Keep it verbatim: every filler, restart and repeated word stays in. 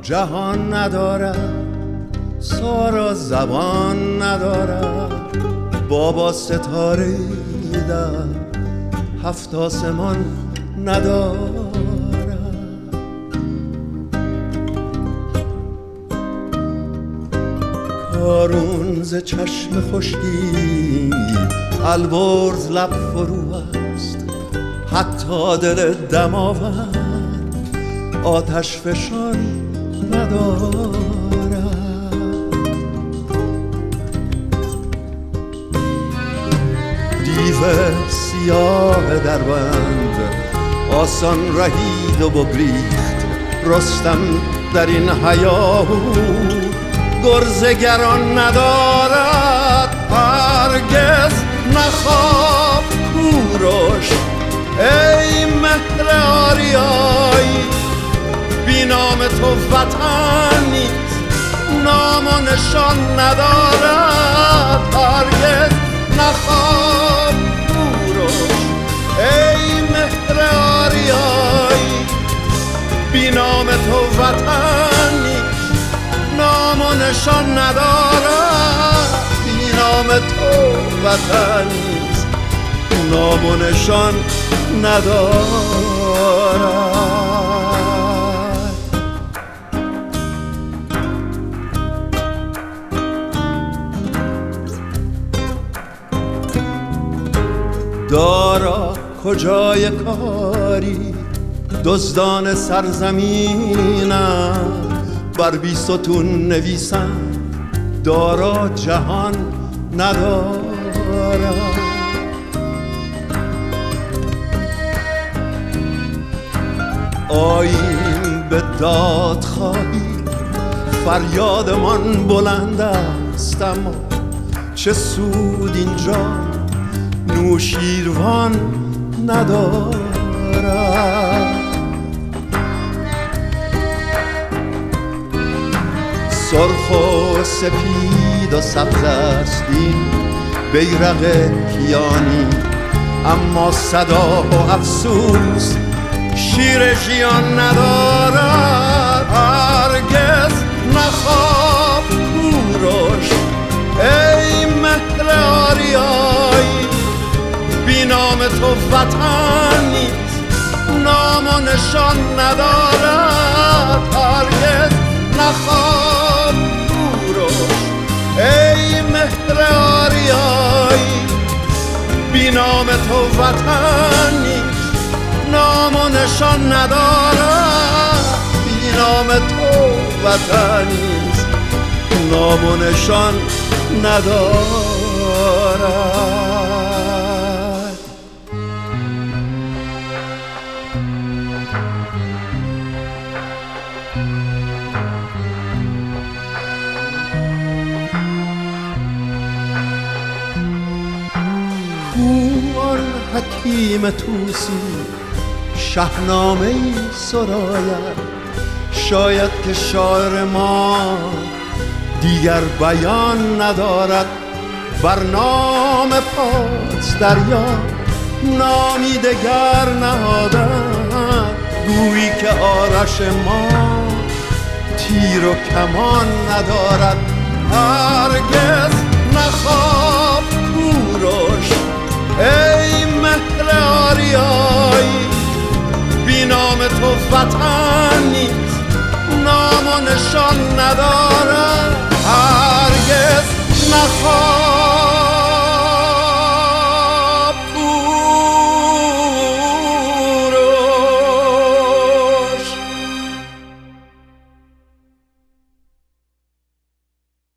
جهان ندارد، سارا زبان ندارد، بابا ستاره در هفت آسمان ندارد. کارون ز چشم خشکی البرز لب فرو است، حتی دل دماوند آتش فشان ندارد. دیو سیاه در بند آسان رهید و بگریخت، رستم در این هیاهو گرزگران ندارد. هرگز نخواب کوروش ای مهر آریایی، بی نام تو وطن نیست، نام و نشان ندارد. هرگز نخواب کوروش ای مهر آریایی، بی نام تو وطن نیست، نام و نشان ندارد. بی نام تو وطن نیست، نام و نشان ندارد. دارا کجای کاری دزدان سرزمینم، بر بی ستون نویسم دارا جهان ندارد. آییم به داد خواهی فریادمان بلند است، اما چه سود اینجا نوشیروان ندارد. سرخ و سپید و سبز است این بیرق کیانی، اما صدا و افسوس شیر ژیان ندارد. هرگز نخواب کوروش ای مهر آریایی، بی نام تو وطن نیست، نام و نشان ندارد. هرگز نخواب کوروش ای مهر آریایی، بی نام تو وطن نیست، نام و نشان ندارد. بی نام تو وطن نیست، نام و نشان ندارد. آن حکیم توسی شاهنامه ای سراید، شاید که شاعر ما دیگر بیان ندارد. بر نام پاس دریا نامی دگر نهادند، گویی که آرش ما تیر و کمان ندارد. هرگز نخواب کوروش ای مهر آریایی، بی نام تو وطن نیست، نام و نشان ندارد. هرگز نخواب